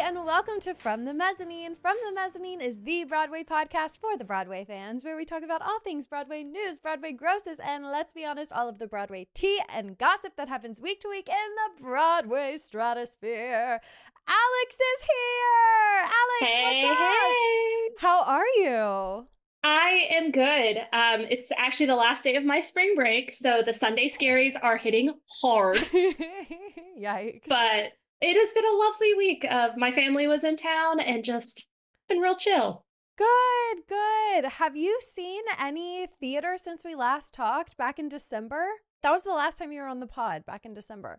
and welcome to From the Mezzanine. From the Mezzanine is the Broadway podcast for the Broadway fans, where we talk about all things Broadway news, Broadway grosses, and let's be honest, all of the Broadway tea and gossip that happens week to week in the Broadway stratosphere. Alex is here! Alex, Hey, what's up? hey! How are you? I am good. It's actually the last day of my spring break, so the Sunday scaries are hitting hard. Yikes. But it has been a lovely week of my family was in town and just been real chill. Good, good. Have you seen any theater since we last talked back in December? That was the last time you were on the pod, back in December.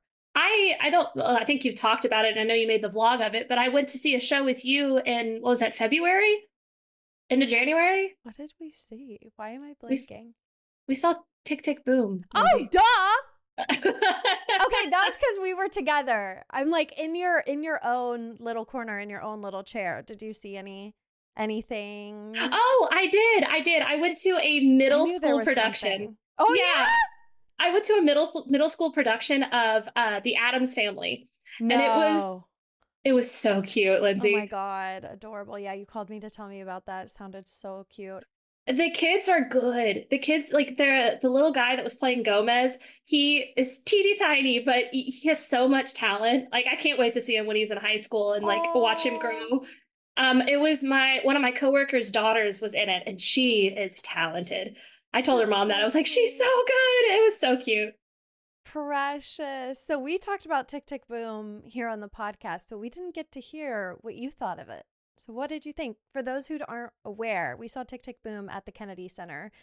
I think you've talked about it and I know you made the vlog of it, but I went to see a show with you in, what was that, February? Into January? What did we see? Why am I blanking? We saw Tick, Tick, Boom. Oh, duh! Okay, that was because we were together. I'm like in your own little corner, in your own little chair. Did you see anything? Oh, I did. I went to a middle school production. Something. Oh yeah? I went to a middle school production of The Addams Family. No. And it was so cute, Lindsay. Oh my God, adorable. Yeah, you called me to tell me about that. It sounded so cute. The kids are good. The kids, like, the little guy that was playing Gomez, he is teeny tiny, but he has so much talent. Like, I can't wait to see him when he's in high school and like watch him grow. It was one of my coworkers' daughters was in it, and she is talented. I told her mom that. I was like, she's so good. It was so cute. Precious. So we talked about Tick, Tick, Boom here on the podcast, but we didn't get to hear what you thought of it. So what did you think? For those who aren't aware, we saw Tick, Tick, Boom at the Kennedy Center,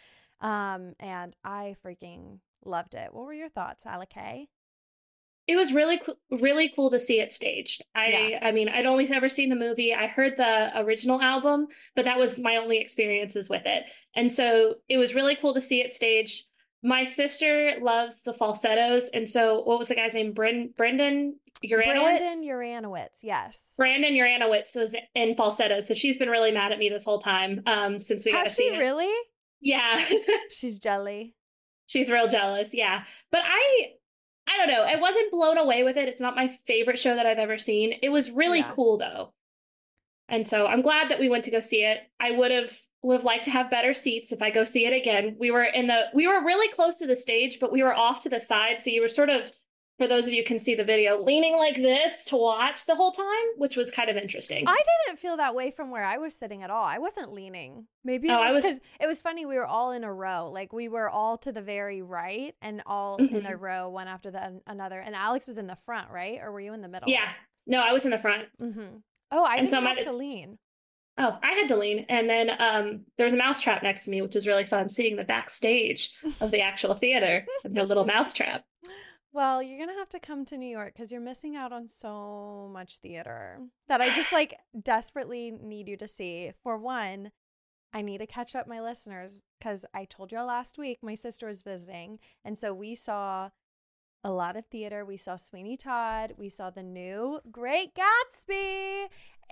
and I freaking loved it. What were your thoughts, Alec? It was really cool to see it staged. I mean, I'd only ever seen the movie. I heard the original album, but that was my only experiences with it. And so it was really cool to see it staged. My sister loves the falsettos. And so what was the guy's name? Brendan Uranowitz? Brandon Uranowitz, yes. Brandon Uranowitz was in falsetto. So she's been really mad at me this whole time since we got to see it. Has she really? Yeah. She's jelly. She's real jealous. Yeah. But I don't know. I wasn't blown away with it. It's not my favorite show that I've ever seen. It was really cool though. And so I'm glad that we went to go see it. I would have liked to have better seats if I go see it again. We were really close to the stage, but we were off to the side. So you were sort of, for those of you who can see the video, leaning like this to watch the whole time, which was kind of interesting. I didn't feel that way from where I was sitting at all. I wasn't leaning. Maybe it was because it was funny. We were all in a row. Like we were all to the very right and all in a row, one after another. And Alex was in the front, right? Or were you in the middle? Yeah. No, I was in the front. Mm-hmm. Oh, I didn't have to lean. Oh, I had to lean. And then there was a mousetrap next to me, which was really fun, seeing the backstage of the actual theater and their little mousetrap. Well, you're going to have to come to New York because you're missing out on so much theater that I just like desperately need you to see. For one, I need to catch up my listeners because I told you last week my sister was visiting. And so we saw a lot of theater. We saw Sweeney Todd. We saw the new Great Gatsby.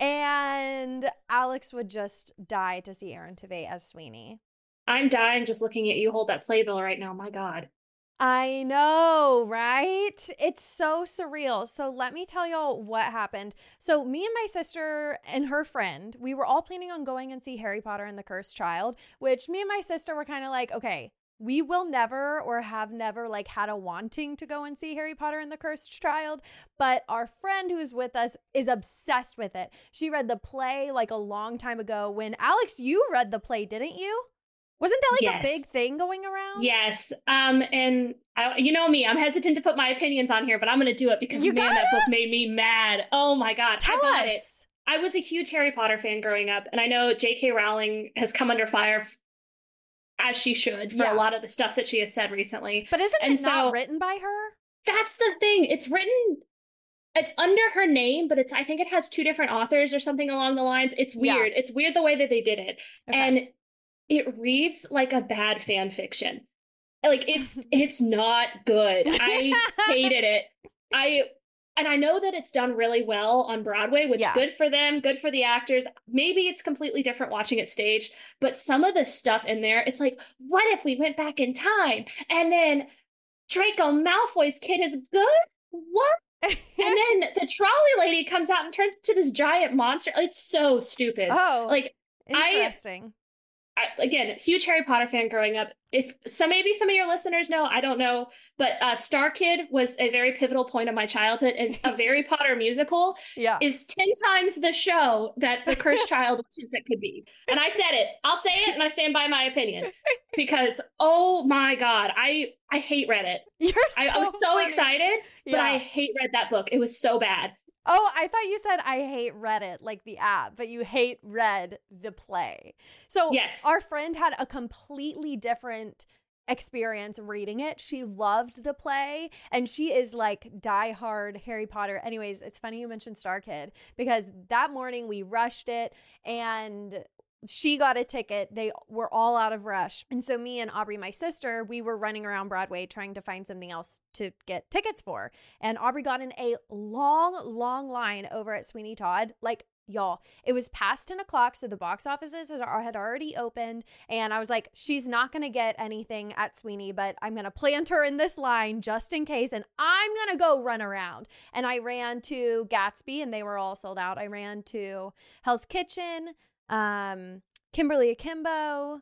And Alex would just die to see Aaron Tveit as Sweeney. I'm dying just looking at you hold that playbill right now. My God. I know, right? It's so surreal. So let me tell y'all what happened. So me and my sister and her friend, we were all planning on going and see Harry Potter and the Cursed Child, which me and my sister were kind of like, okay, we will never or have never like had a wanting to go and see Harry Potter and the Cursed Child. But our friend who's with us is obsessed with it. She read the play like a long time ago when Alex, you read the play, didn't you? Wasn't that like a big thing going around? Yes. And you know me, I'm hesitant to put my opinions on here, but I'm going to do it because that book made me mad. Oh my God. Tell I got us. it. I was a huge Harry Potter fan growing up. And I know J.K. Rowling has come under fire as she should for a lot of the stuff that she has said recently. But isn't it not written by her? That's the thing. It's under her name, but I think it has two different authors or something along the lines. It's weird. Yeah. It's weird the way that they did it. Okay. And it reads like a bad fan fiction. Like it's not good. I hated it. And I know that it's done really well on Broadway, which good for them, good for the actors. Maybe it's completely different watching it staged, but some of the stuff in there, it's like, what if we went back in time? And then Draco Malfoy's kid is good? What? And then the trolley lady comes out and turns into this giant monster. It's so stupid. Oh, Like, interesting. Again, huge Harry Potter fan growing up. If maybe some of your listeners know, I don't know, but Star Kid was a very pivotal point of my childhood, and a Harry Potter musical is 10 times the show that The Cursed Child wishes it could be. And I said it. I'll say it, and I stand by my opinion because oh my god, I hate Reddit. I was so excited, but I hate read that book. It was so bad. Oh, I thought you said I hate Reddit, like the app, but you hate Read the play. So yes, our friend had a completely different experience reading it. She loved the play, and she is like diehard Harry Potter. Anyways, it's funny you mentioned Star Kid, because that morning we rushed it, and she got a ticket. They were all out of rush. And so me and Aubrey, my sister, we were running around Broadway trying to find something else to get tickets for. And Aubrey got in a long line over at Sweeney Todd. Like, y'all, it was past 10 o'clock, so the box offices had already opened. And I was like, she's not going to get anything at Sweeney, but I'm going to plant her in this line just in case. And I'm going to go run around. And I ran to Gatsby, and they were all sold out. I ran to Hell's Kitchen, Kimberly Akimbo,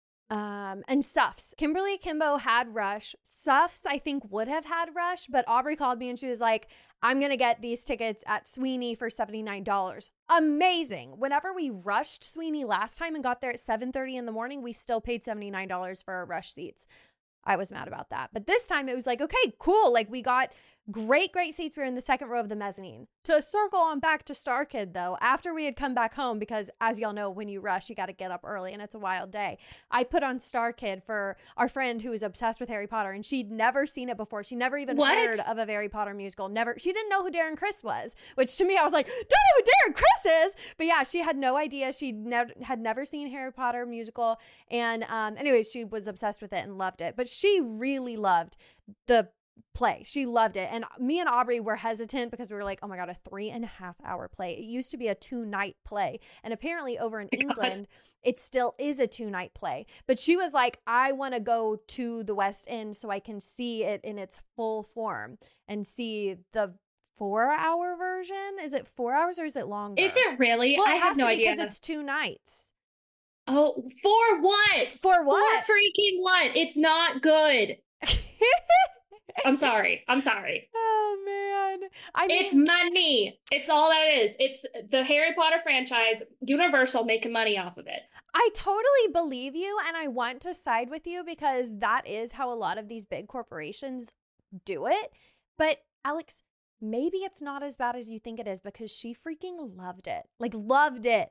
and Suffs. Kimberly Akimbo had Rush. Suffs, I think, would have had Rush, but Aubrey called me and she was like, I'm going to get these tickets at Sweeney for $79. Amazing. Whenever we rushed Sweeney last time and got there at 7:30 in the morning, we still paid $79 for our Rush seats. I was mad about that. But this time it was like, okay, cool. Like, we got great seats. We were in the second row of the mezzanine. To circle on back to Star Kid, though, after we had come back home, because as y'all know, when you rush, you got to get up early and it's a wild day. I put on Star Kid for our friend who was obsessed with Harry Potter, and she'd never seen it before. She never even heard of a Harry Potter musical. Never. She didn't know who Darren Criss was, which to me, I was like, don't know who Darren Criss is. But yeah, she had no idea. She had never seen Harry Potter musical. And anyways, she was obsessed with it and loved it. But she really loved the play. She loved it. And me and Aubrey were hesitant because we were like, oh my God, a 3.5 hour play. It used to be a 2-night play. And apparently over in England, it still is a 2-night play. But she was like, I want to go to the West End so I can see it in its full form and see the 4-hour version. Is it 4 hours or is it longer? Is it really? Well, I have no idea. Because it's 2 nights. Oh, for what? For what? For freaking what? It's not good. I'm sorry. Oh, man. I mean, it's money. It's all that it is. It's the Harry Potter franchise, Universal making money off of it. I totally believe you, and I want to side with you because that is how a lot of these big corporations do it. But Alex, maybe it's not as bad as you think it is because she freaking loved it. Like, loved it.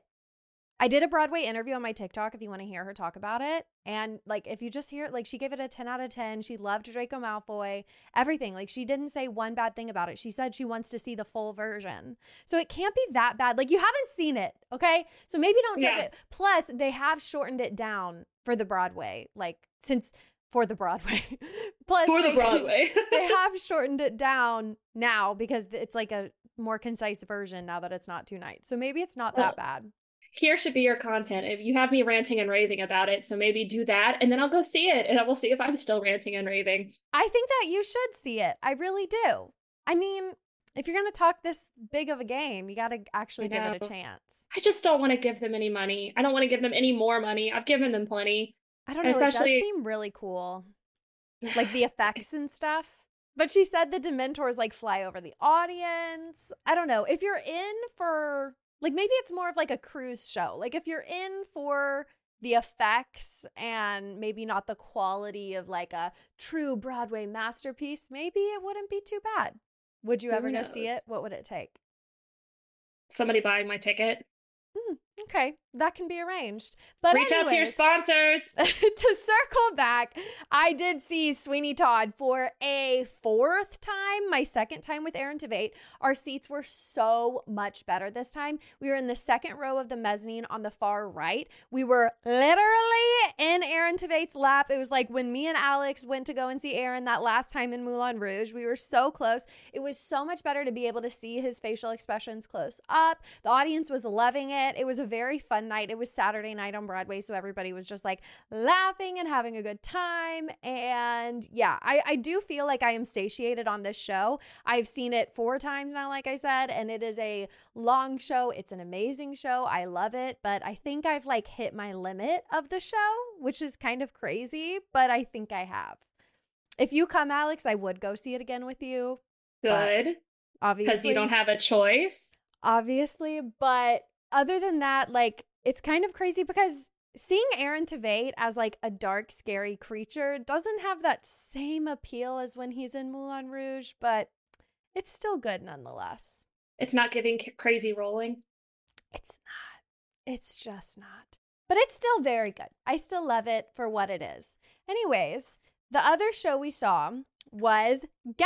I did a Broadway interview on my TikTok if you want to hear her talk about it. And like, if you just hear it, like, she gave it a 10 out of 10. She loved Draco Malfoy, everything. Like, she didn't say one bad thing about it. She said she wants to see the full version. So it can't be that bad. Like, you haven't seen it, okay? So maybe don't judge it. Plus, they have shortened it down for the Broadway. Like, for the Broadway. Plus, for the Broadway. They have shortened it down now because it's like a more concise version now that it's not 2 nights. So maybe it's not that bad. Here should be your content. If you have me ranting and raving about it, so maybe do that, and then I'll go see it, and I will see if I'm still ranting and raving. I think that you should see it. I really do. I mean, if you're going to talk this big of a game, you got to actually give it a chance. I just don't want to give them any money. I don't want to give them any more money. I've given them plenty. I don't know. Especially... It does seem really cool. Like the effects and stuff. But she said the Dementors like fly over the audience. I don't know. If you're in for... Like, maybe it's more of like a cruise show. Like, if you're in for the effects and maybe not the quality of like a true Broadway masterpiece, maybe it wouldn't be too bad. Would you ever go see it? What would it take? Somebody buying my ticket. Okay, that can be arranged. But reach out to your sponsors. To circle back, I did see Sweeney Todd for a 4th time, my 2nd time with Aaron Tveit. Our seats were so much better this time. We were in the 2nd row of the mezzanine on the far right. We were literally in Aaron Tveit's lap. It was like when me and Alex went to go and see Aaron that last time in Moulin Rouge. We were so close. It was so much better to be able to see his facial expressions close up. The audience was loving it. It was a very fun fun night. It was Saturday night on Broadway, so everybody was just like laughing and having a good time. And yeah, I do feel like I am satiated on this show. I've seen it 4 times now, like I said, and it is a long show. It's an amazing show. I love it, but I think I've like hit my limit of the show, which is kind of crazy, but I think I have. If you come, Alex, I would go see it again with you. Good. Obviously. Because you don't have a choice. Obviously. But other than that, like, it's kind of crazy because seeing Aaron Tveit as like a dark, scary creature doesn't have that same appeal as when he's in Moulin Rouge, but it's still good nonetheless. It's not giving crazy rolling. It's not. It's just not. But it's still very good. I still love it for what it is. Anyways, the other show we saw was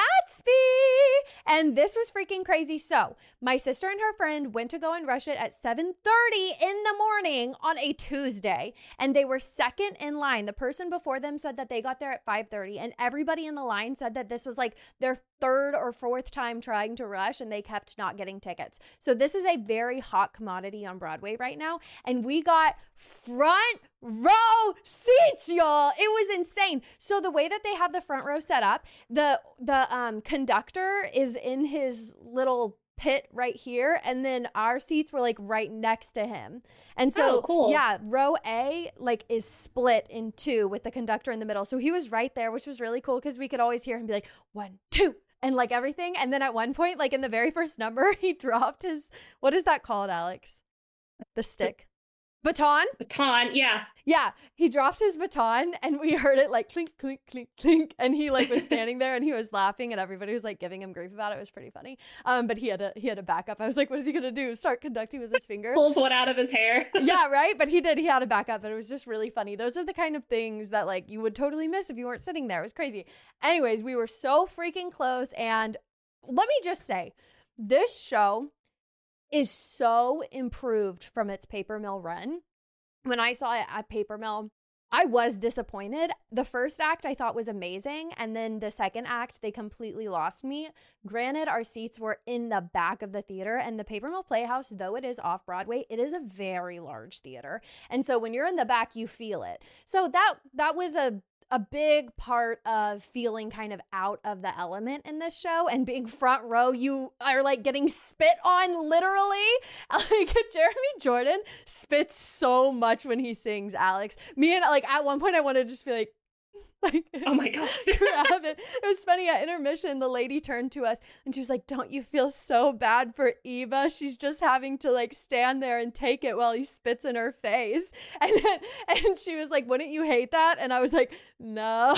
Gatsby, and this was freaking crazy. So my sister and her friend went to go and rush it at 7:30 in the morning on a Tuesday, and they were second in line. The person before them said that they got there at 5:30, and everybody in the line said that this was like their 3rd or 4th time trying to rush, and they kept not getting tickets. So this is a very hot commodity on Broadway right now, and we got front row seats, y'all. It was insane. So the way that they have the front row set up, the conductor is in his little pit right here, and then our seats were like right next to him. And so cool. Yeah, row A like is split in 2 with the conductor in the middle. So he was right there, which was really cool because we could always hear him be like 1, 2 and like everything. And then at one point, like in the very first number, he dropped his, what is that called, Alex? The stick. Baton? Baton, yeah. Yeah, he dropped his baton and we heard it like clink, clink, clink, clink. And he like was standing there and he was laughing and everybody was like giving him grief about it. It was pretty funny. But he had a backup. I was like, what is he going to do? Start conducting with his finger? Pulls one out of his hair. Yeah, right? But he did. He had a backup, but it was just really funny. Those are the kind of things that like you would totally miss if you weren't sitting there. It was crazy. Anyways, we were so freaking close. And let me just say, this show is so improved from its Paper Mill run. When I saw it at Paper Mill, I was disappointed. The first act I thought was amazing, and then the second act, they completely lost me. Granted, our seats were in the back of the theater, and the Paper Mill Playhouse, though it is off-Broadway, it is a very large theater. And so when you're in the back, you feel it. So that was a big part of feeling kind of out of the element in this show, and being front row, you are like getting spit on literally. Like Jeremy Jordan spits so much when he sings, Alex. Me and like at one point I wanted to just be like oh my god, grab it. It was funny at intermission, the lady turned to us and she was like, don't you feel so bad for Eva? She's just having to like stand there and take it while he spits in her face. And she was like, wouldn't you hate that? And I was like, no,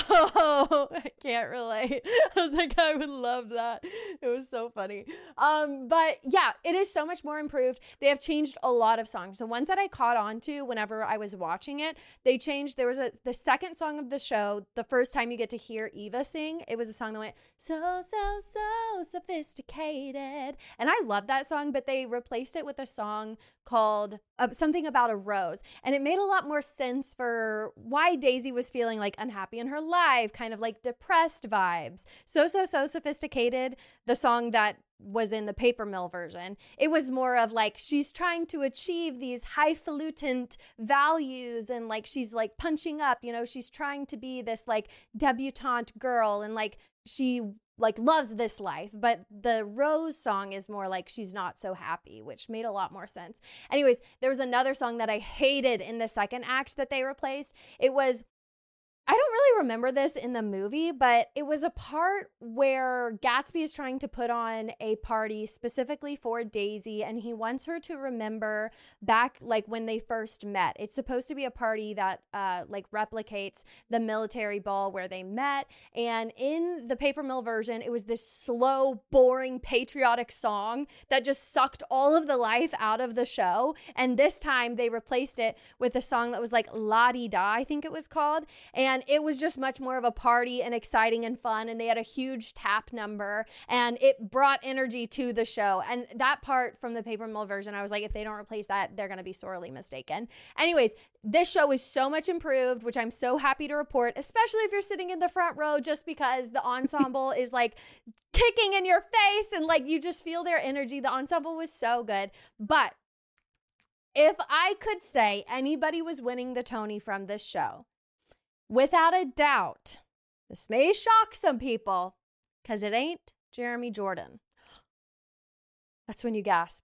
I can't relate. I was like, I would love that. It was so funny. But yeah, it is so much more improved. They have changed a lot of songs. The ones that I caught on to whenever I was watching it, they changed. There was the second song of the show. The first time you get to hear Eva sing, it was a song that went, so sophisticated. And I love that song, but they replaced it with a song called something about a rose. And it made a lot more sense for why Daisy was feeling like unhappy in her life, kind of like depressed vibes. So sophisticated, the song that was in the Paper Mill version, it was more of like she's trying to achieve these highfalutin values, and like she's like punching up, you know, she's trying to be this like debutante girl, and like she like loves this life. But the Rose song is more like she's not so happy, which made a lot more sense. Anyways, there was another song that I hated in the second act that they replaced. It was, I don't really remember this in the movie, but it was a part where Gatsby is trying to put on a party specifically for Daisy, and he wants her to remember back like when they first met. It's supposed to be a party that like replicates the military ball where they met, and in the Paper Mill version, it was this slow, boring, patriotic song that just sucked all of the life out of the show. And this time they replaced it with a song that was like La-Di-Da, I think it was called, and it was just much more of a party and exciting and fun, and they had a huge tap number, and it brought energy to the show. And that part from the Paper Mill version, I was like, if they don't replace that, they're going to be sorely mistaken. Anyways, this show is so much improved, which I'm so happy to report, especially if you're sitting in the front row, just because the ensemble is like kicking in your face and like you just feel their energy. The ensemble was so good. But If I could say anybody was winning the Tony from this show, without a doubt, this may shock some people, because it ain't Jeremy Jordan. That's when you gasp.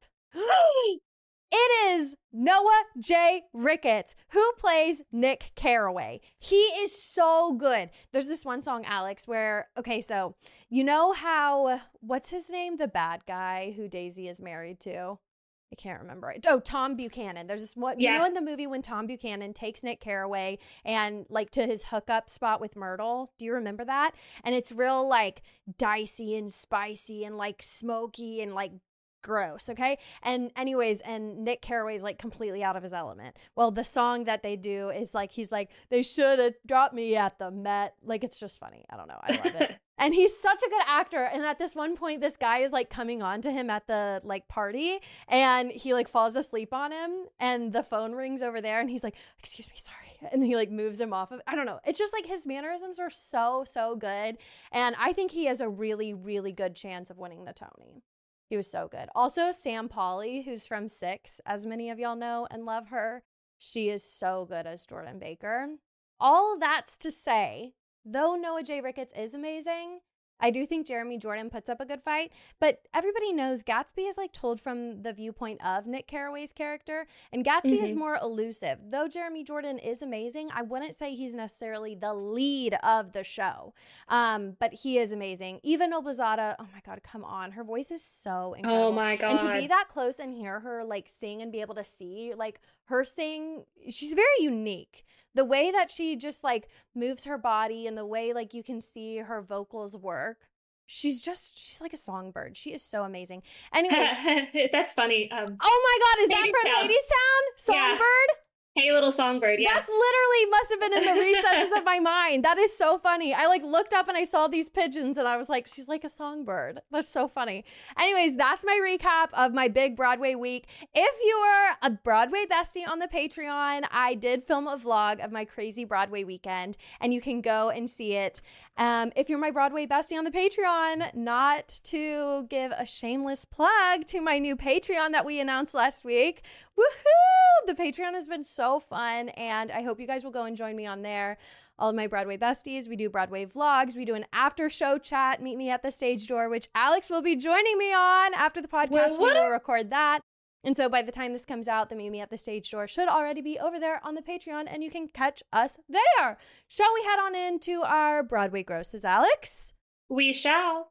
It is Noah J. Ricketts, who plays Nick Carraway. He is so good. There's this one song, Alex, where, okay, so you know how, what's his name? The bad guy who Daisy is married to. I can't remember it. Oh, Tom Buchanan. There's this one, you know, in the movie when Tom Buchanan takes Nick Carraway and like to his hookup spot with Myrtle. Do you remember that? And it's real like dicey and spicy and like smoky and like gross, okay? And anyways, and Nick Carraway's like completely out of his element. Well, the song that they do is like, he's like, they should have dropped me at the Met. Like, it's just funny. I don't know. I love it. And he's such a good actor. And at this one point, this guy is like coming on to him at the like party, and he like falls asleep on him, and the phone rings over there, and he's like, excuse me, sorry. And he like moves him off of, I don't know. It's just like his mannerisms are so, so good. And I think he has a really, really good chance of winning the Tony. He was so good. Also, Sam Pauly, who's from Six, as many of y'all know and love her. She is so good as Jordan Baker. All that's to say, though Noah J. Ricketts is amazing, I do think Jeremy Jordan puts up a good fight, but everybody knows Gatsby is like told from the viewpoint of Nick Carraway's character, and Gatsby is more elusive. Though Jeremy Jordan is amazing, I wouldn't say he's necessarily the lead of the show, but he is amazing. Eva Noblezada, oh my God, come on. Her voice is so incredible. Oh my God. And to be that close and hear her like sing and be able to see like her sing, she's very unique. The way that she just like moves her body and the way like you can see her vocals work, she's like a songbird. She is so amazing. Anyways, that's funny. Oh my God, is that from Hadestown? Songbird? Yeah. Hey, little songbird. Yeah. That's literally must have been in the recesses of my mind. That is so funny. I like looked up and I saw these pigeons and I was like, she's like a songbird. That's so funny. Anyways, that's my recap of my big Broadway week. If you are a Broadway bestie on the Patreon, I did film a vlog of my crazy Broadway weekend, and you can go and see it. If you're my Broadway bestie on the Patreon, not to give a shameless plug to my new Patreon that we announced last week. Woohoo! The Patreon has been so fun, and I hope you guys will go and join me on there. All of my Broadway besties, we do Broadway vlogs, we do an after show chat, meet me at the stage door, which Alex will be joining me on after the podcast. We will record that. And so by the time this comes out, the Meet Me at the Stage Door should already be over there on the Patreon, and you can catch us there. Shall we head on into our Broadway grosses, Alex? We shall.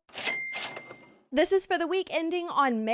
This is for the week ending on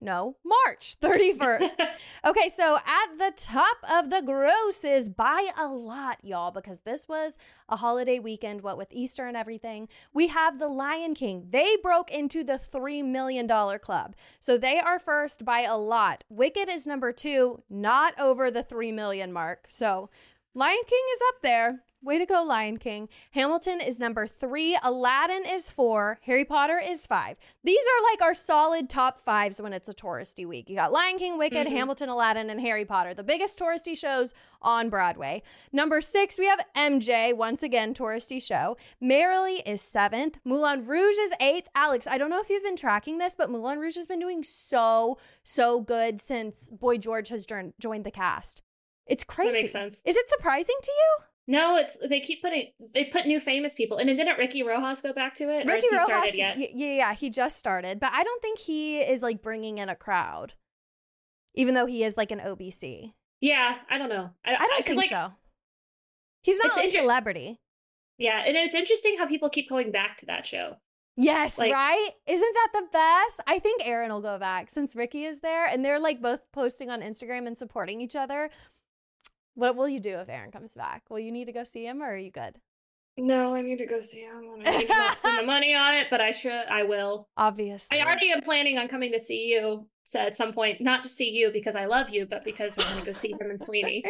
March 31st. Okay, so at the top of the grosses, by a lot, y'all, because this was a holiday weekend, what with Easter and everything, we have The Lion King. They broke into the $3 million club. So they are first by a lot. Wicked is number 2, not over the 3 million mark. So Lion King is up there. Way to go, Lion King. Hamilton is number 3. Aladdin is 4. Harry Potter is 5. These are like our solid top 5s when it's a touristy week. You got Lion King, Wicked, Hamilton, Aladdin, and Harry Potter, the biggest touristy shows on Broadway. Number 6, we have MJ, once again, touristy show. Merrily is 7th. Moulin Rouge is 8th. Alex, I don't know if you've been tracking this, but Moulin Rouge has been doing so good since Boy George has joined the cast. It's crazy. That makes sense. Is it surprising to you? No, they put new famous people. And didn't Ricky Rojas go back to it? Ricky Rojas started yet? Yeah, he just started. But I don't think he is like bringing in a crowd, even though he is like an OBC. Yeah, I don't know. I don't think so. He's not a celebrity. Yeah, and it's interesting how people keep going back to that show. Yes, like, right? Isn't that the best? I think Aaron will go back since Ricky is there, and they're like both posting on Instagram and supporting each other. What will you do if Aaron comes back? Will you need to go see him, or are you good? No, I need to go see him. I need to not spend the money on it, but I will. Obviously. I already am planning on coming to see you at some point. Not to see you because I love you, but because I'm going to go see him and Sweeney.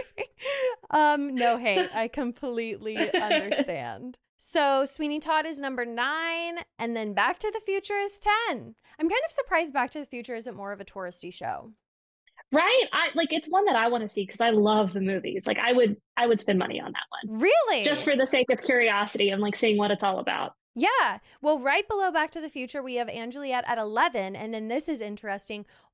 No hate. I completely understand. So Sweeney Todd is number 9, and then Back to the Future is 10. I'm kind of surprised Back to the Future isn't more of a touristy show. Right? It's one that I want to see because I love the movies. Like I would spend money on that one. Really? Just for the sake of curiosity and like seeing what it's all about. Yeah. Well, right below Back to the Future, we have Angeliette at 11. And then this is interesting.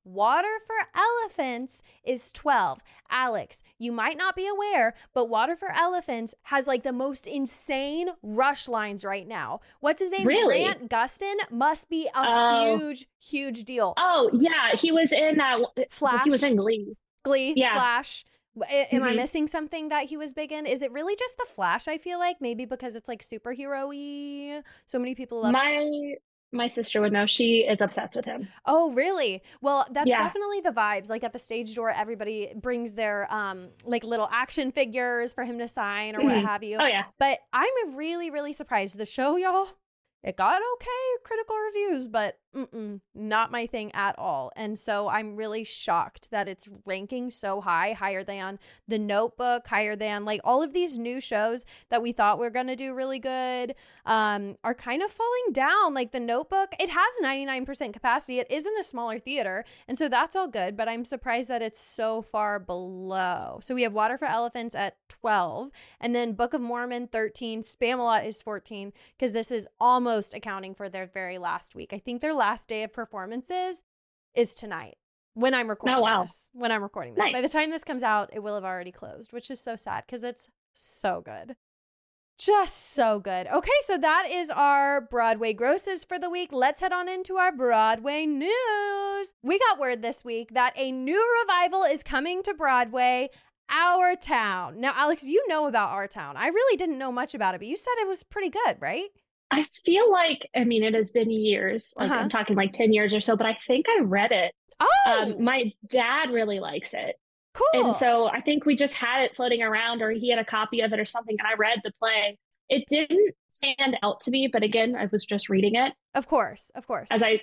Water for Elephants is 12. Alex, you might not be aware, but Water for Elephants has like the most insane rush lines right now. What's his name? Really? Grant Gustin must be a huge deal. Oh, yeah. He was in Flash. He was in Glee. Yeah. Flash. Am I missing something that he was big in? Is it really just the Flash, I feel like? Maybe because it's like superhero-y. So many people love My sister would know. She is obsessed with him. Oh, really? Well, that's definitely the vibes. Like at the stage door, everybody brings their like little action figures for him to sign or what have you. Oh, yeah. But I'm really, really surprised. The show, y'all, it got okay critical reviews, but not my thing at all. And so I'm really shocked that it's ranking so high, higher than The Notebook, higher than like all of these new shows that we thought were going to do really good are kind of falling down. Like The Notebook, it has 99% capacity. It is in a smaller theater. And so that's all good, but I'm surprised that it's so far below. So we have Water for Elephants at 12, and then Book of Mormon 13, Spamalot is 14, because this is almost accounting for their very last week. I think their last day of performances is tonight when I'm recording this. When I'm recording this. Nice. By the time this comes out, it will have already closed, which is so sad because it's so good. Just so good. Okay, so that is our Broadway grosses for the week. Let's head on into our Broadway news. We got word this week that a new revival is coming to Broadway, Our Town. Now, Alex, you know about Our Town. I really didn't know much about it, but you said it was pretty good, right? I feel like, I mean, it has been years. Like I'm talking like 10 years or so, but I think I read it. Oh! My dad really likes it. Cool. And so I think we just had it floating around, or he had a copy of it or something, and I read the play. It didn't stand out to me, but again, I was just reading it. Of course. As I,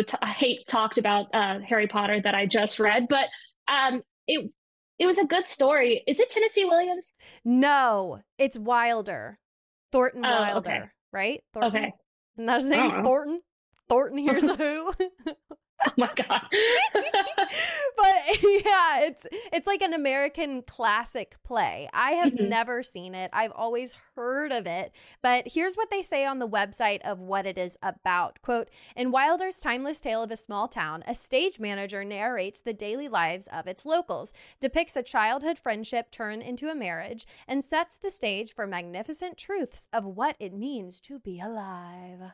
talked about Harry Potter that I just read, but it was a good story. Is it Tennessee Williams? No, it's Wilder. Thornton Wilder. Okay. Right? Thornton. Okay. And that's his name, Thornton. Thornton Hears a Who. Oh my God. But yeah, it's like an American classic play. I have never seen it. I've always heard of it. But here's what they say on the website of what it is about. Quote, in Wilder's timeless tale of a small town, a stage manager narrates the daily lives of its locals, depicts a childhood friendship turn into a marriage, and sets the stage for magnificent truths of what it means to be alive.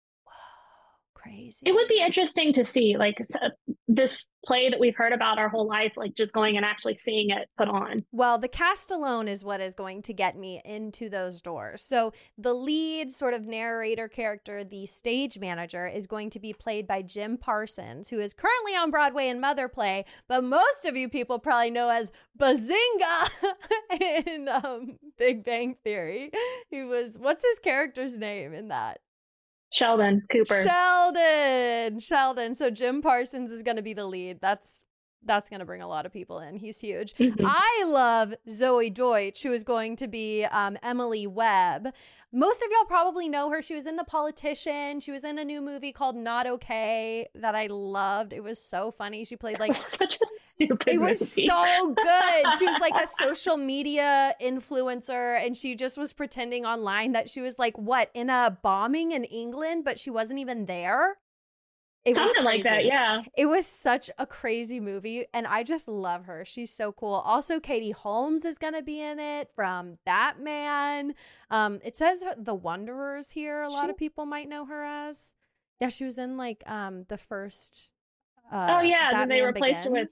Crazy. It would be interesting to see like this play that we've heard about our whole life, like just going and actually seeing it put on. Well, the cast alone is what is going to get me into those doors. So the lead sort of narrator character, the stage manager, is going to be played by Jim Parsons, who is currently on Broadway in Mother Play, but most of you people probably know as Bazinga in Big Bang Theory. He was, what's his character's name in that? Sheldon Cooper. Sheldon. So Jim Parsons is going to be the lead. That's going to bring a lot of people in. He's huge. I love Zoe Deutsch, who is going to be Emily Webb. Most of y'all probably know her. She was in The Politician. She was in a new movie called Not Okay that I loved. It was so funny. She played like such a stupid movie. It was so good. She was like a social media influencer, and she just was pretending online that she was like, in a bombing in England, but she wasn't even there. It sounded like that, yeah. It was such a crazy movie, and I just love her. She's so cool. Also, Katie Holmes is going to be in it from Batman. It says The Wanderers here. A lot of people might know her as. Yeah, she was in like the first then Batman they replaced her with,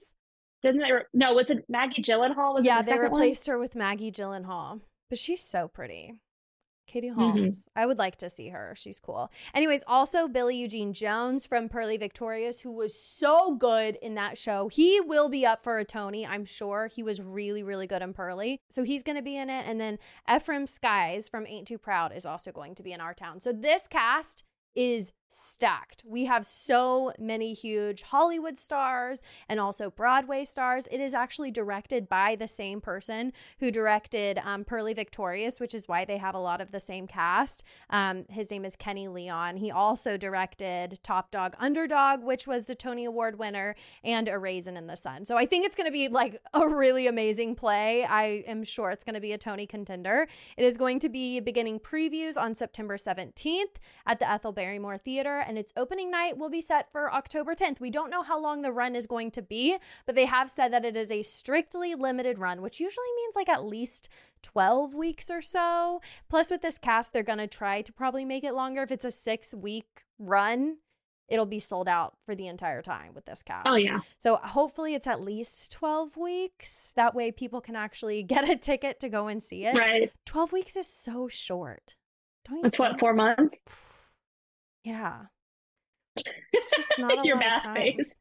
was it Maggie Gyllenhaal? They replaced her with Maggie Gyllenhaal. But she's so pretty. Katie Holmes. I would like to see her. She's cool. Anyways, also Billy Eugene Jones from Purlie Victorious, who was so good in that show. He will be up for a Tony, I'm sure. He was really, really good in Purlie. So he's going to be in it. And then Ephraim Skies from Ain't Too Proud is also going to be in Our Town. So this cast is stacked. We have so many huge Hollywood stars and also Broadway stars. It is actually directed by the same person who directed Purlie Victorious, which is why they have a lot of the same cast. His name is Kenny Leon. He also directed Top Dog Underdog, which was the Tony Award winner, and A Raisin in the Sun. So I think it's going to be like a really amazing play. I am sure it's going to be a Tony contender. It is going to be beginning previews on September 17th at the Ethel Barrymore Theater. Theater, and its opening night will be set for October 10th. We don't know how long the run is going to be, but they have said that it is a strictly limited run, which usually means like at least 12 weeks or so. Plus, with this cast, they're going to try to probably make it longer. If it's a 6-week run, it'll be sold out for the entire time with this cast. Oh, yeah. So hopefully it's at least 12 weeks. That way people can actually get a ticket to go and see it. Right. 12 weeks is so short. Don't you That's think? what, 4 months? Yeah. It's just not a Your lot of math time. face.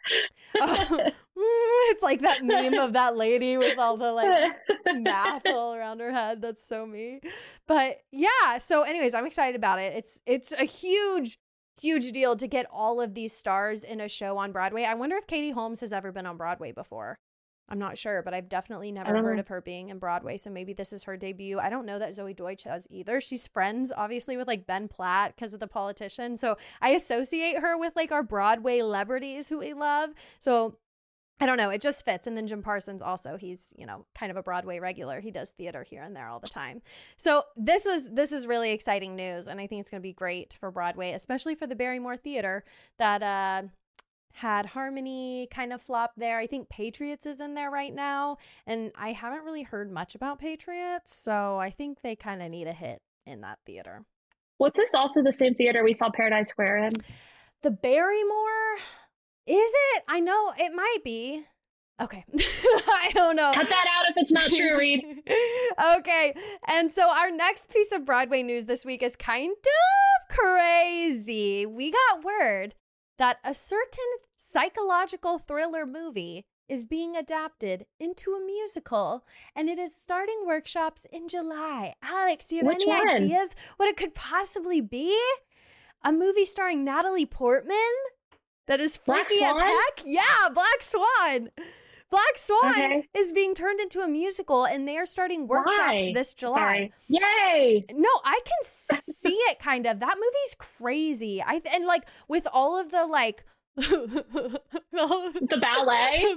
It's like that meme of that lady with all the like math all around her head. That's so me. But yeah, so anyways, I'm excited about it. It's a huge deal to get all of these stars in a show on Broadway. I wonder if Katie Holmes has ever been on Broadway before. I'm not sure, but I've definitely never heard of her being in Broadway. So maybe this is her debut. I don't know that Zoe Deutsch has either. She's friends, obviously, with like Ben Platt because of The Politician. So I associate her with like our Broadway celebrities who we love. So I don't know. It just fits. And then Jim Parsons also, he's, you know, kind of a Broadway regular. He does theater here and there all the time. So this is really exciting news. And I think it's going to be great for Broadway, especially for the Barrymore Theater that had Harmony kind of flop there. I think Patriots is in there right now. And I haven't really heard much about Patriots. So I think they kind of need a hit in that theater. Was this also the same theater we saw Paradise Square in? The Barrymore... Is it? I know it might be. Okay. I don't know. Cut that out if it's not true, Reed. Okay. And so our next piece of Broadway news this week is kind of crazy. We got word that a certain psychological thriller movie is being adapted into a musical, and it is starting workshops in July. Alex, do you have any ideas what it could possibly be? A movie starring Natalie Portman? That is freaky as heck. Yeah, Black Swan. Black Swan is being turned into a musical, and they are starting workshops this July. Sorry. Yay! No, I can see it kind of. That movie's crazy. And like with all of the like the ballet.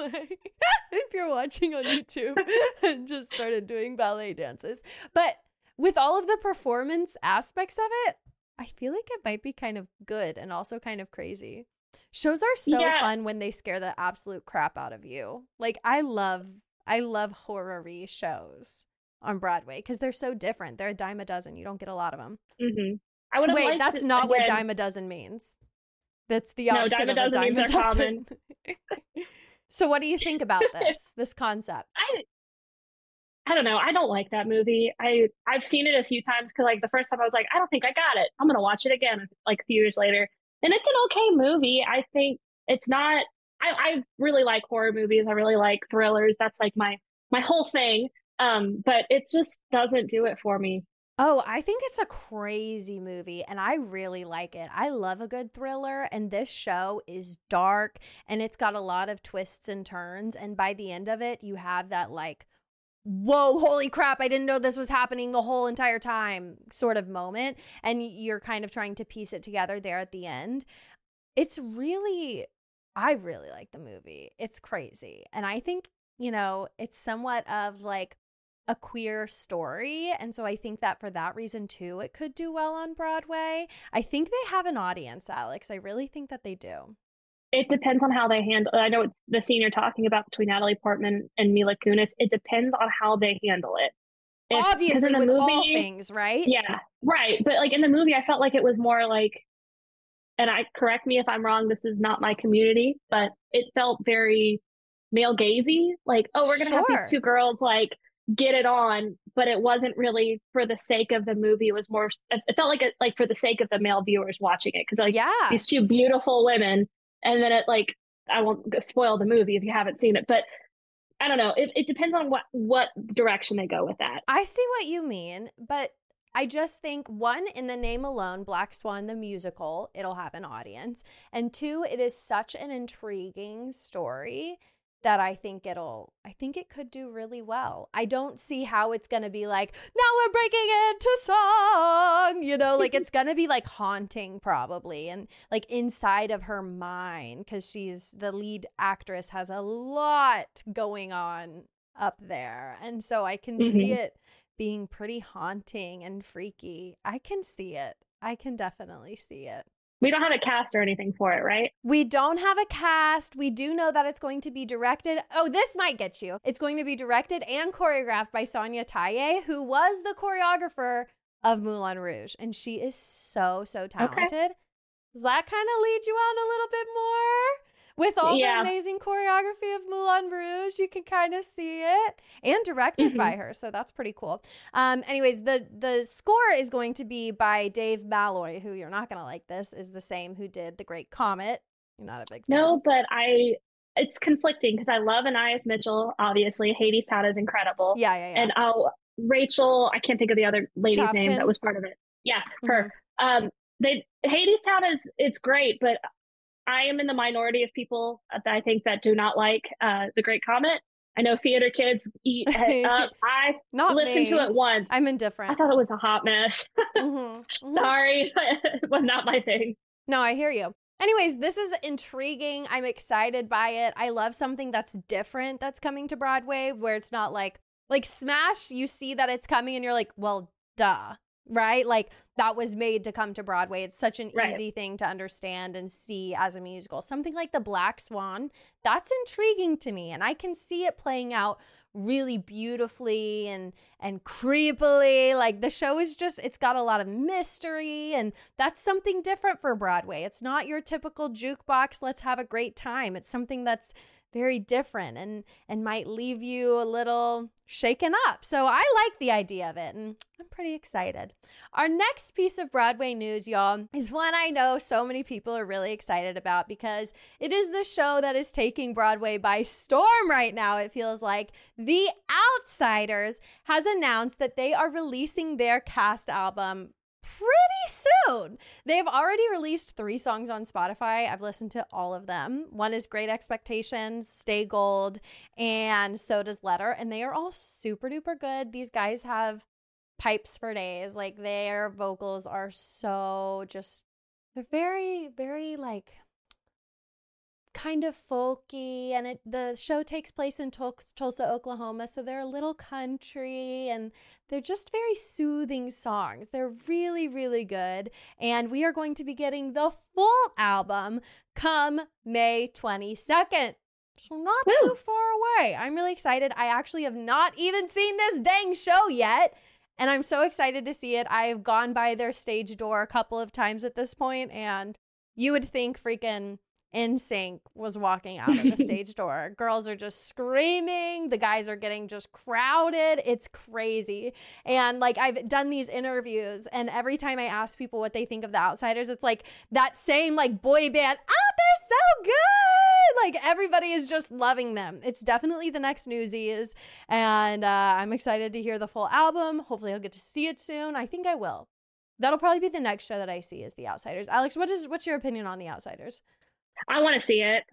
If you're watching on YouTube and just started doing ballet dances. But with all of the performance aspects of it, I feel like it might be kind of good and also kind of crazy. Shows are so fun when they scare the absolute crap out of you. Like I love horror-y shows on Broadway because they're so different. They're a dime a dozen. You don't get a lot of them. Mm-hmm. I would Wait, that's not what dime a dozen means. That's the opposite of a dime a dozen. Common. So what do you think about this concept? I don't know. I don't like that movie. I've seen it a few times because like the first time I was like, I don't think I got it. I'm gonna watch it again like a few years later. And it's an okay movie. I think it's not, I really like horror movies. I really like thrillers. That's like my whole thing. But it just doesn't do it for me. Oh, I think it's a crazy movie and I really like it. I love a good thriller, and this show is dark and it's got a lot of twists and turns. And by the end of it, you have that like, whoa, holy crap, I didn't know this was happening the whole entire time sort of moment. And you're kind of trying to piece it together there at the end. I really like the movie. It's crazy. And I think, you know, it's somewhat of like a queer story. And so I think that for that reason too, it could do well on Broadway. I think they have an audience, Alex. I really think that they do. It depends on how they handle. I know it's the scene you're talking about between Natalie Portman and Mila Kunis. It depends on how they handle it. Obviously, in the movie, all things, right? Yeah, right. But like in the movie, I felt like it was more like, and correct me if I'm wrong, this is not my community, but it felt very male gazy. Like, oh, we're gonna have these two girls like get it on, but it wasn't really for the sake of the movie. It was more. It felt like for the sake of the male viewers watching it, because like these two beautiful women. And then it like, I won't spoil the movie if you haven't seen it, but I don't know. It depends on what direction they go with that. I see what you mean, but I just think one, in the name alone, Black Swan, the musical, it'll have an audience. And two, it is such an intriguing story that I think it could do really well. I don't see how it's going to be like, now we're breaking into song, you know, like it's going to be like haunting probably. And like inside of her mind, because she's the lead actress, has a lot going on up there. And so I can see it being pretty haunting and freaky. I can see it. I can definitely see it. We don't have a cast or anything for it, right? We don't have a cast. We do know that it's going to be directed. Oh, this might get you. It's going to be directed and choreographed by Sonia Taye, who was the choreographer of Moulin Rouge. And she is so, so talented. Okay. Does that kind of lead you on a little bit more? With all the amazing choreography of Moulin Rouge, you can kind of see it, and directed by her, so that's pretty cool. Anyways, the score is going to be by Dave Malloy, who, you're not going to like this, is the same who did The Great Comet. You're not a big fan. No, but it's conflicting because I love Anais Mitchell, obviously. Hades Town is incredible. Yeah. And Rachel, I can't think of the other lady's name that was part of it. Yeah, her. Hades Town it's great, but I am in the minority of people that I think that do not like The Great Comet. I know theater kids eat it up. I listened to it once. I'm indifferent. I thought it was a hot mess. Sorry, it was not my thing. No, I hear you. Anyways, this is intriguing. I'm excited by it. I love something that's different that's coming to Broadway, where it's not like Smash, you see that it's coming and you're like, well, duh. Right? Like, that was made to come to Broadway. It's such an easy thing to understand and see as a musical. Something like The Black Swan, that's intriguing to me. And I can see it playing out really beautifully and creepily. Like, the show is just, it's got a lot of mystery, and that's something different for Broadway. It's not your typical jukebox, let's have a great time. It's something that's very different and might leave you a little shaken up. So I like the idea of it, and I'm pretty excited. Our next piece of Broadway news, y'all, is one I know so many people are really excited about because it is the show that is taking Broadway by storm right now, it feels like. The Outsiders has announced that they are releasing their cast album pretty soon. They've already released 3 songs on Spotify. I've listened to all of them. One is Great Expectations, Stay Gold, and So Does Letter. And they are all super duper good. These guys have pipes for days. Like, their vocals are so just, they're very, very like kind of folky, and the show takes place in Tulsa, Oklahoma, so they're a little country, and they're just very soothing songs. They're really, really good, and we are going to be getting the full album come May 22nd. So not too far away. I'm really excited. I actually have not even seen this dang show yet, and I'm so excited to see it. I've gone by their stage door a couple of times at this point, and you would think freaking NSYNC was walking out of the stage door. Girls are just screaming. The guys are getting just crowded. It's crazy. And like, I've done these interviews, and every time I ask people what they think of The Outsiders, it's like that same like boy band. Oh, they're so good. Like, everybody is just loving them. It's definitely the next Newsies. And I'm excited to hear the full album. Hopefully I'll get to see it soon. I think I will. That'll probably be the next show that I see is The Outsiders. Alex, what's your opinion on The Outsiders? I want to see it.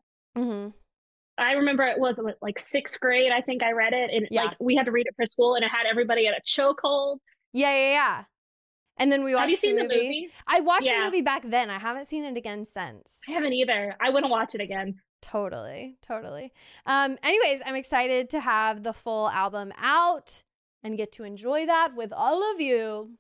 I remember it was like 6th grade. I think I read it, and like we had to read it for school, and it had everybody at a chokehold. Yeah. And then we watched. Have you seen the movie? I watched the movie back then. I haven't seen it again since. I haven't either. I want to watch it again. Totally. Anyways, I'm excited to have the full album out and get to enjoy that with all of you.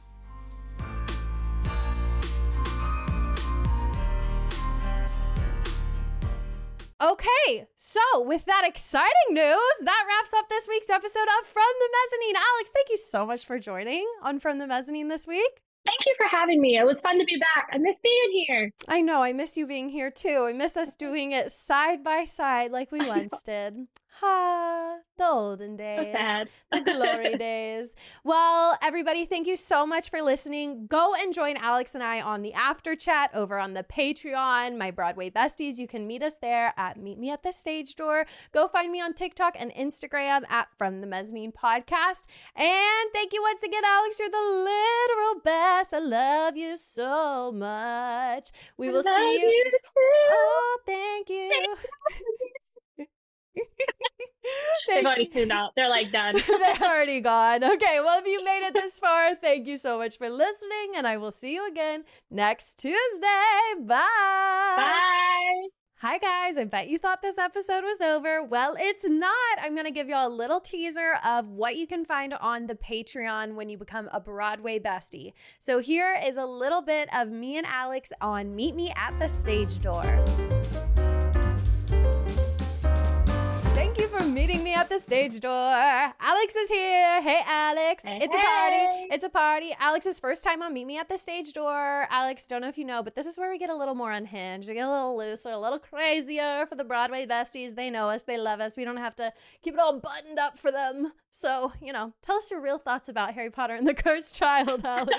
Okay, so with that exciting news, that wraps up this week's episode of From the Mezzanine. Alex, thank you so much for joining on From the Mezzanine this week. Thank you for having me. It was fun to be back. I miss being here. I know. I miss you being here too. I miss us doing it side by side like we once did. Ha, the olden days, the glory days. Well, everybody, thank you so much for listening. Go and join Alex and I on the after chat over on the Patreon, my Broadway besties. You can meet us there at Meet Me at the Stage Door. Go find me on TikTok and Instagram at From the Mezzanine Podcast. And thank you once again, Alex. You're the literal best. I love you so much. We will see you. Oh, thank you. They've already tuned out. They're like done. They're already gone. Okay, well, if you made it this far, thank you so much for listening, and I will see you again next Tuesday. Bye. Bye. Hi guys, I bet you thought this episode was over. Well, it's not. I'm going to give y'all a little teaser of what you can find on the Patreon when you become a Broadway bestie. So here is a little bit of me and Alex on Meet Me at the Stage Door. Thank you for meeting me at the stage door. Alex is here. Hey, Alex. Hey, it's a party. It's a party. Alex's first time on Meet Me at the Stage Door. Alex, don't know if you know, but this is where we get a little more unhinged. We get a little looser, a little crazier for the Broadway besties. They know us. They love us. We don't have to keep it all buttoned up for them. So, tell us your real thoughts about Harry Potter and the Cursed Child, Alex.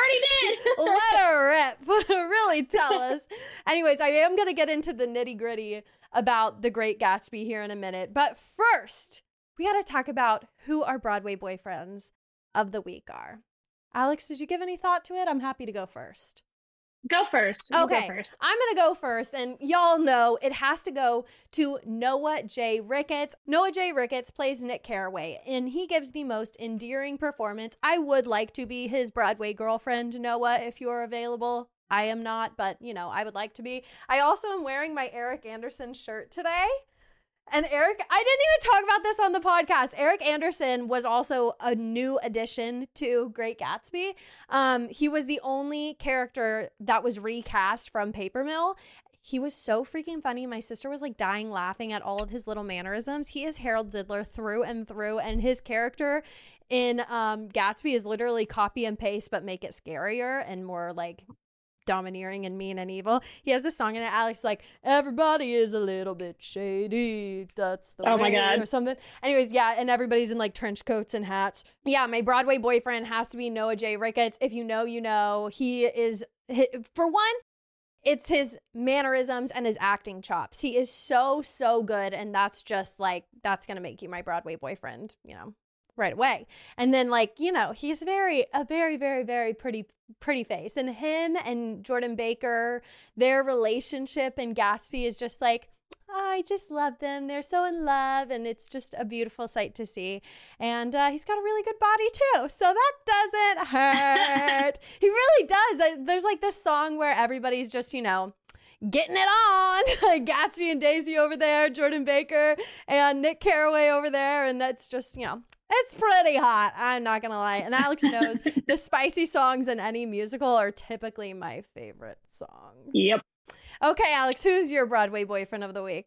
I already did. Let her rip. Really tell us. Anyways, I am going to get into the nitty gritty about The Great Gatsby here in a minute. But first, we got to talk about who our Broadway boyfriends of the week are. Alex, did you give any thought to it? I'm happy to go first. Go first. Okay, go first. I'm going to go first, and y'all know it has to go to Noah J. Ricketts. Noah J. Ricketts plays Nick Carraway, and he gives the most endearing performance. I would like to be his Broadway girlfriend, Noah, if you're available. I am not, but, I would like to be. I also am wearing my Eric Anderson shirt today. And Eric, I didn't even talk about this on the podcast. Eric Anderson was also a new addition to Great Gatsby. He was the only character that was recast from Paper Mill. He was so freaking funny. My sister was like dying laughing at all of his little mannerisms. He is Harold Zidler through and through, and his character in Gatsby is literally copy and paste, but make it scarier and more like domineering and mean and evil. He has this song in it, Alex, like, everybody is a little bit shady, that's the way, my God, or something. Anyways, yeah, and everybody's in like trench coats and hats. Yeah, my Broadway boyfriend has to be Noah J. Ricketts. If you know, you know. He is, for one, it's his mannerisms and his acting chops. He is so good, and that's just like, that's gonna make you my Broadway boyfriend, right away. And then he's a very, very pretty face. And him and Jordan Baker, their relationship in Gatsby is just like, I just love them. They're so in love, and it's just a beautiful sight to see. And he's got a really good body too, so that doesn't hurt. He really does. There's like this song where everybody's just, getting it on. Gatsby and Daisy over there, Jordan Baker and Nick Carraway over there, and that's just, it's pretty hot. I'm not going to lie. And Alex knows the spicy songs in any musical are typically my favorite songs. Yep. Okay, Alex, who's your Broadway boyfriend of the week?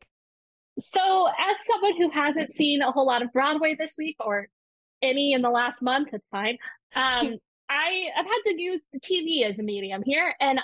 So, as someone who hasn't seen a whole lot of Broadway this week, or any in the last month, it's fine. I've had to use the TV as a medium here, and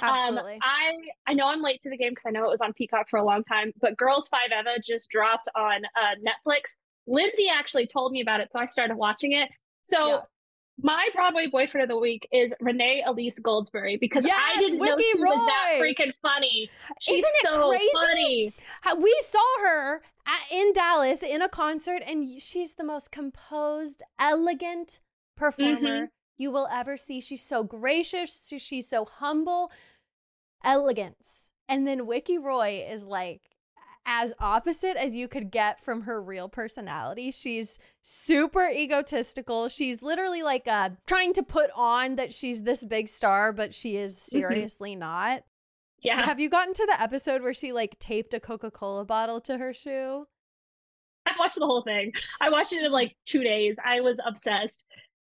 I know I'm late to the game because I know it was on Peacock for a long time, but Girls 5 Eva just dropped on Netflix. Lindsay actually told me about it, so I started watching it. So my Broadway boyfriend of the week is Renee Elise Goldsberry, because I didn't know she was that freaking funny. She's so crazy? Funny. We saw her in Dallas in a concert, and she's the most composed, elegant performer you will ever see. She's so gracious. She's so humble. Elegance. And then Wiki Roy is like as opposite as you could get from her real personality. She's super egotistical. She's literally like trying to put on that she's this big star, but she is seriously not. Yeah. Have you gotten to the episode where she like taped a Coca-Cola bottle to her shoe? I've watched the whole thing. I watched it in like 2 days. I was obsessed.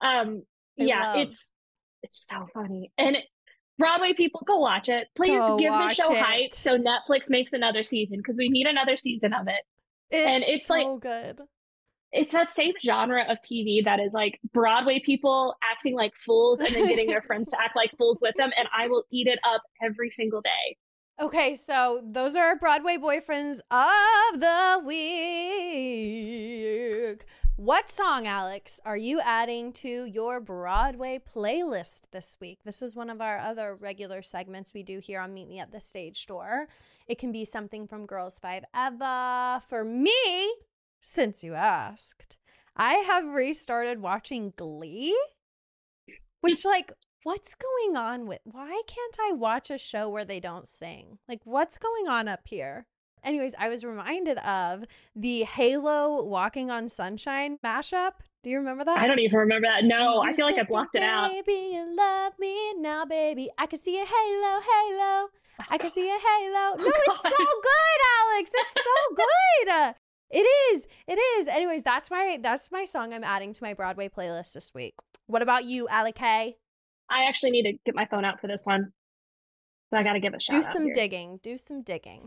It's so funny. And Broadway people, go watch it. Please give the show hype so Netflix makes another season, because we need another season of it. It's so like good. It's that same genre of TV that is like Broadway people acting like fools and then getting their friends to act like fools with them, and I will eat it up every single day. Okay, so those are our Broadway boyfriends of the week. What song, Alex, are you adding to your Broadway playlist this week? This is one of our other regular segments we do here on Meet Me at the Stage Door. It can be something from Girls 5 Eva. For me, since you asked, I have restarted watching Glee, which what's going on with, why can't I watch a show where they don't sing? Like, what's going on up here? Anyways, I was reminded of the Halo Walking on Sunshine mashup. Do you remember that? I don't even remember that. No, I blocked it out. Baby, you love me now, baby. I can see a halo, halo. I can see a halo. No, it's so good, Alex. It's so good. It is. Anyways, that's my song I'm adding to my Broadway playlist this week. What about you, Alec K? I actually need to get my phone out for this one. So I got to give a shout out. Do some digging.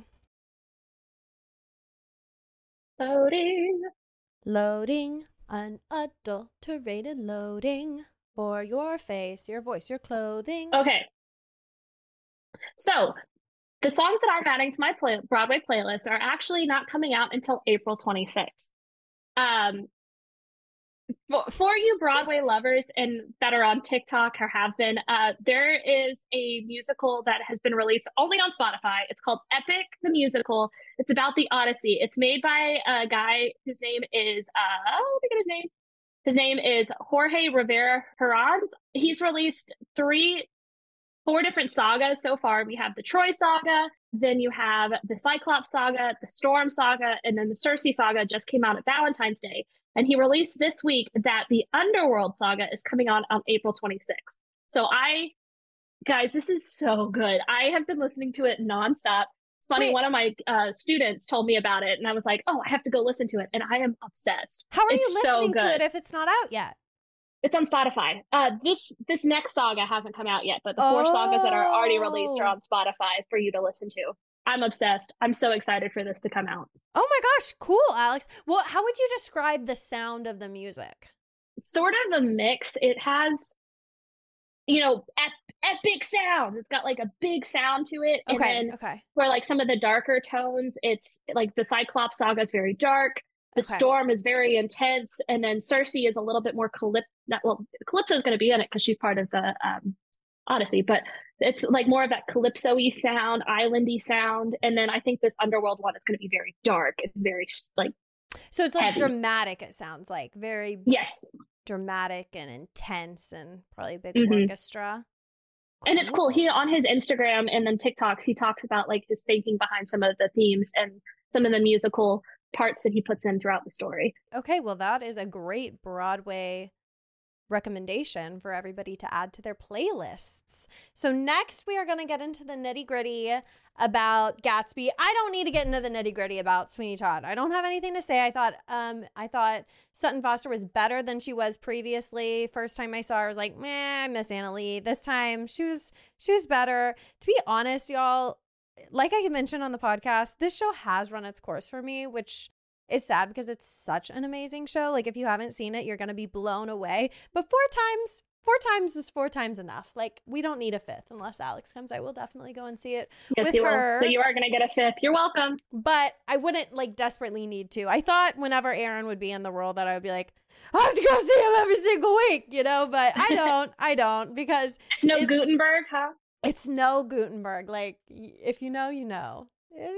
Loading, unadulterated loading for your face, your voice, your clothing. Okay. So the songs that I'm adding to my Broadway playlist are actually not coming out until April 26th. For you Broadway lovers and that are on TikTok or have been, there is a musical that has been released only on Spotify. It's called Epic the Musical. It's about the Odyssey. It's made by a guy whose name is, let me get his name. His name is Jorge Rivera Herranz. He's released 4 different sagas so far. We have the Troy saga, then you have the Cyclops saga, the Storm saga, and then the Circe saga just came out at Valentine's Day. And he released this week that the Underworld saga is coming on April 26th. So guys, this is so good. I have been listening to it nonstop. It's funny, one of my students told me about it, and I was like, oh, I have to go listen to it. And I am obsessed. How are you listening to it if it's not out yet? It's on Spotify. This next saga hasn't come out yet, but the 4 sagas that are already released are on Spotify for you to listen to. I'm obsessed. I'm so excited for this to come out. Oh my gosh, cool, Alex. Well, how would you describe the sound of the music? Sort of a mix. It has, epic sound. It's got like a big sound to it. And then for like some of the darker tones, it's like the Cyclops saga is very dark. The Storm is very intense. And then Circe is a little bit more Calypso is going to be in it because she's part of the Odyssey, but it's like more of that calypso-y sound, islandy sound. And then I think this Underworld one is going to be very dark and very like, so it's like heavy. Dramatic. It sounds like very dramatic and intense and probably a big orchestra. Cool. And it's cool. He on his Instagram and then TikToks, he talks about like his thinking behind some of the themes and some of the musical parts that he puts in throughout the story. Okay, well, that is a great Broadway recommendation for everybody to add to their playlists. So next we are going to get into the nitty-gritty about Gatsby. I don't need to get into the nitty-gritty about Sweeney Todd. I don't have anything to say. I thought Sutton Foster was better than she was previously. First time I saw her, I was like, I miss Anna Lee. This time she was better. To be honest, y'all, like I mentioned on the podcast, this show has run its course for me, which is sad because it's such an amazing show. Like if you haven't seen it, you're going to be blown away. But 4 times is 4 times enough. Like we don't need a 5th unless Alex comes. I will definitely go and see it with her. So you are going to get a 5th. You're welcome. But I wouldn't like desperately need to. I thought whenever Aaron would be in the world that I would be like, I have to go see him every single week, but I don't because it's no Gutenberg, huh? It's no Gutenberg. Like if you know, you know.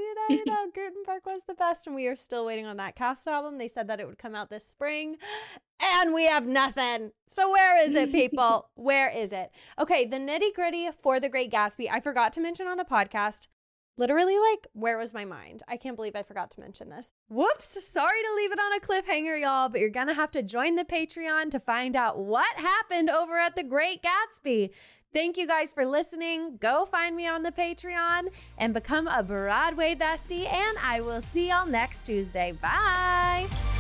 Gutenberg was the best, and we are still waiting on that cast album. They said that it would come out this spring, and we have nothing. So where is it, people? Where is it? Okay, the nitty-gritty for The Great Gatsby. I forgot to mention on the podcast. Literally, like, where was my mind? I can't believe I forgot to mention this. Whoops, sorry to leave it on a cliffhanger, y'all, but you're gonna have to join the Patreon to find out what happened over at The Great Gatsby. Thank you guys for listening. Go find me on the Patreon and become a Broadway bestie, and I will see y'all next Tuesday. Bye.